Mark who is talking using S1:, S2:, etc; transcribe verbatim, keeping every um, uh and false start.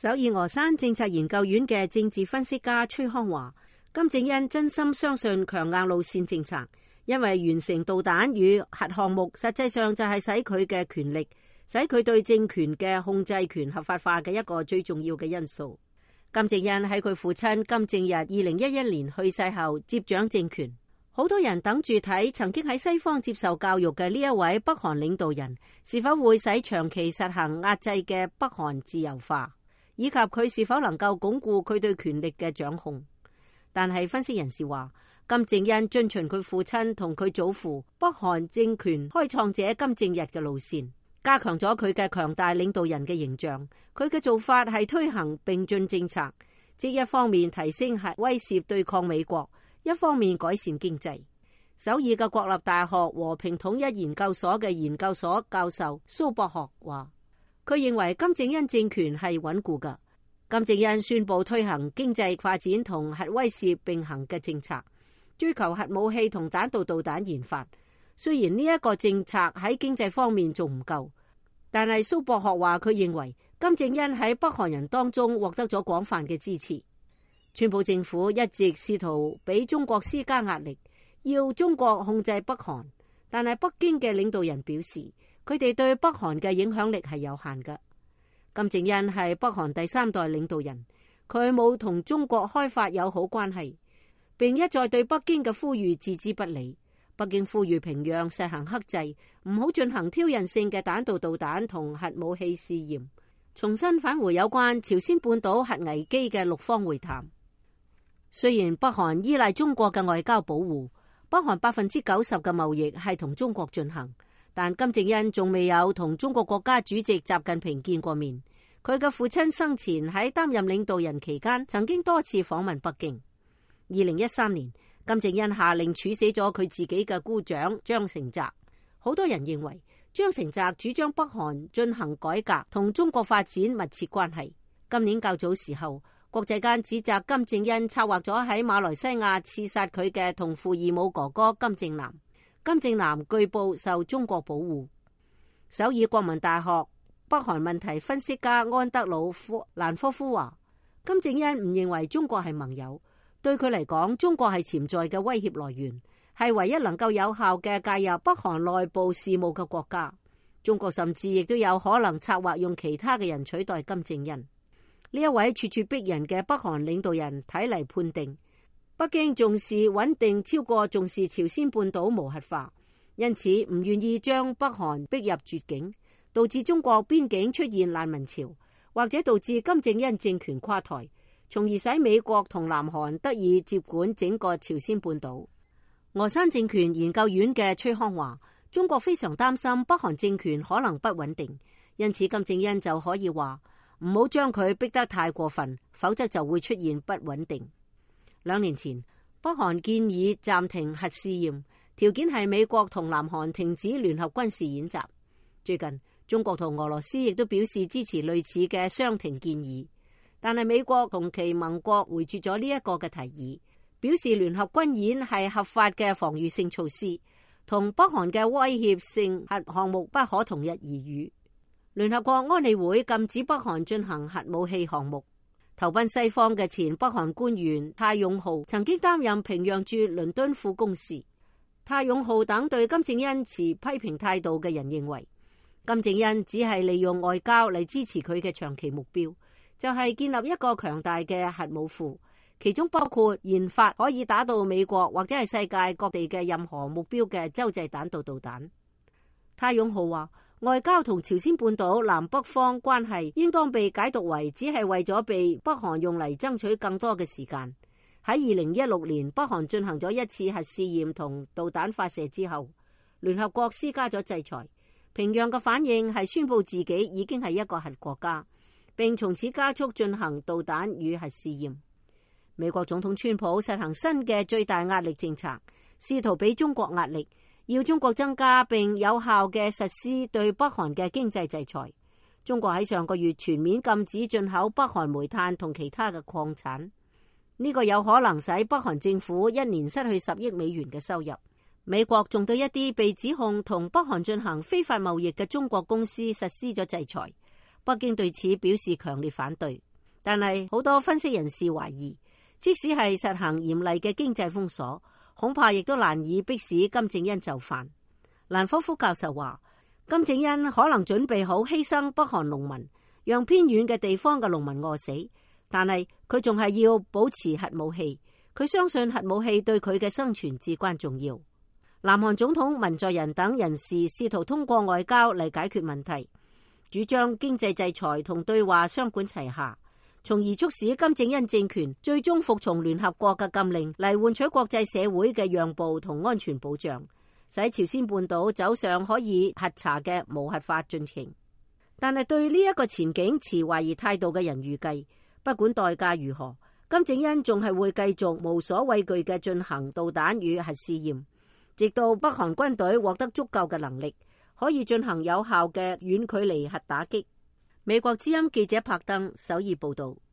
S1: 首爾峨山政策研究院嘅政治分析家崔康話，金正恩真心相信強硬路線政策，因為完成導彈與核項目實際上就係使佢嘅權力，使佢對政權嘅控制權合法化嘅一個最重要嘅因素。金正恩喺佢父親金正日二零一一年去世後接掌政權，好多人等住睇曾經喺西方接受教育嘅呢一位北韓領導人是否會使長期實行壓制嘅北韓自由化，以及佢是否能夠鞏固佢對權力嘅掌控。但係分析人士話，金正恩遵循佢父親同佢祖父北韓政權開創者金正日嘅路線，加強咗佢嘅強大領導人嘅形象。佢嘅做法係推行並進政策，即一方面提升核威懾對抗美國，一方面改善經濟。首爾嘅國立大學和平統一研究所嘅研究所教授蘇博學話，佢認為金正恩政權係穩固嘅。金正恩宣布推行經濟發展同核威懾並行嘅政策，追求核武器同彈道導彈研發。雖然呢一個政策喺經濟方面仲唔夠，但係蘇博學話佢認為金正恩喺北韓人當中獲得咗廣泛嘅支持。川普政府一直試圖俾中國施加壓力，要中國控制北韓，但係北京嘅領導人表示，佢哋對北韓嘅影響力係有限嘅。金正恩係北韓第三代領導人，佢冇同中國開發友好關係，並一再對北京嘅呼籲置之不理。北京呼籲平壤實行克制，唔好進行挑釁性嘅彈道導彈同核武器試驗，重新返回有關朝鮮半島核危機嘅六方會談。雖然北韓依賴中國嘅外交保護，北韓百分之九十嘅貿易係同中國進行，但金正恩仲未有同中國國家主席習近平見過面。佢嘅父親生前喺擔任領導人期間，曾經多次訪問北京。二零一三年，金正恩下令處死咗佢自己嘅姑丈張成澤。好多人認為張成澤主張北韓進行改革，同中國發展密切關係。今年較早時候，國際間指責金正恩策劃咗喺馬來西亞刺殺佢嘅同父異母哥哥金正男。金正男據報受中國保護。首爾國民大學北韓問題分析家安德魯夫蘭科夫話，金正恩唔認為中國係盟友，對佢嚟講，中國係潛在嘅威脅來源，係唯一能夠有效嘅介入北韓內部事務嘅國家。中國甚至亦都有可能策劃用其他嘅人取代金正恩。呢一位處處逼人嘅北韓領導人睇嚟判定，北京重視穩定超過重視朝鮮半島無核化，因此唔願意將北韓逼入絕境，導致中國邊境出現難民潮，或者導致金正恩政權垮台，從而使美國同南韓得以接管整個朝鮮半島。峨山政權研究院嘅崔康話，中國非常擔心北韓政權可能不穩定，因此金正恩就可以話唔好將佢逼得太過分，否則就會出現不穩定。兩年前，北韓建議暫停核試驗，條件係美國同南韓停止聯合軍事演習。最近，中國同俄羅斯亦都表示支持類似嘅相停建議，但係美國同其盟國回絕咗呢一個嘅提議，表示聯合軍演係合法嘅防禦性措施，同北韓嘅威脅性核項目不可同日而語。聯合國安理會禁止北韓進行核武器項目。投奔西方嘅前北韓官員太勇浩曾經擔任平壤駐倫敦副公使。太勇浩等對金正恩持批評態度嘅人認為，金正恩只係利用外交嚟支持佢嘅長期目標，就係、是、建立一個強大嘅核武庫，其中包括研發可以打到美國或者係世界各地嘅任何目標嘅洲際彈道導彈。太勇浩話，外交同朝鮮半島南北方關係應當被解讀為只係為咗被北韓用嚟爭取更多嘅時間。喺二零一六年北韓進行咗一次核試驗同導彈發射之後，聯合國施加咗制裁。平壤嘅反應係宣布自己已經係一個核國家，並從此加速進行導彈與核試驗。美國總統川普實行新嘅最大壓力政策，試圖俾中國壓力，要中國增加並有效嘅實施對北韓嘅經濟制裁。中國喺上個月全面禁止進口北韓煤炭同其他嘅礦產，呢個有可能使北韓政府一年失去十億美元嘅收入。美國仲對一啲被指控同北韓進行非法貿易嘅中國公司實施咗制裁，北京對此表示強烈反對。 但係好多分析人士懷疑，即使係實行嚴厲嘅經濟封鎖，恐怕亦都難以迫使金正恩就範。蘭科夫教授話，金正恩可能準備好犧牲北韓農民，讓偏遠嘅地方嘅農民餓死，但係佢仲係要保持核武器。佢相信核武器對佢嘅生存至關重要。南韓總統文在寅等人士試圖通過外交嚟解決問題，主張經濟制裁同對話雙管齊下，從而促使金正恩政權最終服從聯合國嘅禁令，嚟換取國際社會嘅讓步同安全保障，使朝鮮半島走上可以核查嘅無核化進程。但係對呢一個前景持懷疑態度嘅人預計，不管代價如何，金正恩仲係會繼續無所畏懼嘅進行導彈與核試驗，直到北韓軍隊獲得足夠嘅能力，可以進行有效嘅遠距離核打擊。美國之音記者柏登首爾報道。